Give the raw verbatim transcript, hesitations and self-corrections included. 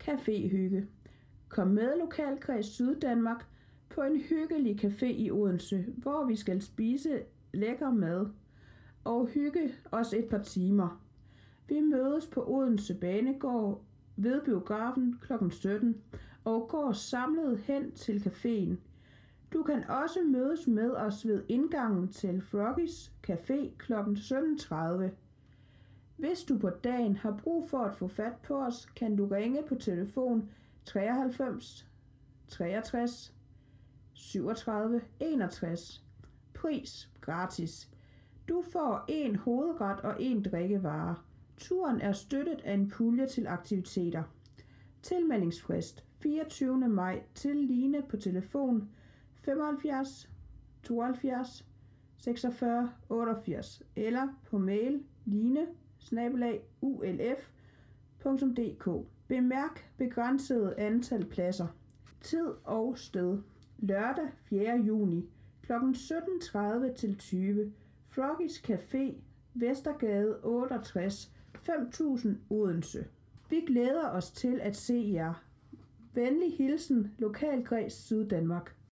Caféhygge. Kom med Lokalkreds Syddanmark på en hyggelig café i Odense, hvor vi skal spise lækker mad og hygge os et par timer. Vi mødes på Odense Banegård ved biografen klokken sytten og går samlet hen til caféen. Du kan også mødes med os ved indgangen til Froggies Café klokken sytten tredive. Hvis du på dagen har brug for at få fat på os, kan du ringe på telefon treoghalvfems treogtres syvogtredive enogtres. Pris gratis. Du får en hovedret og en drikkevare. Turen er støttet af en pulje til aktiviteter. Tilmeldingsfrist fireogtyvende maj til Line på telefon femoghalvfjerds tooghalvfjerds seksogfyrre otteogfirs eller på mail line bindestreg u l f punktum d k. Bemærk begrænset antal pladser. Tid og sted. Lørdag fjerde juni kl. sytten tredive til tyve. Froggies Café, Vestergade otteogtres, fem tusind Odense. Vi glæder os til at se jer. Venlig hilsen, Lokalkreds Syddanmark.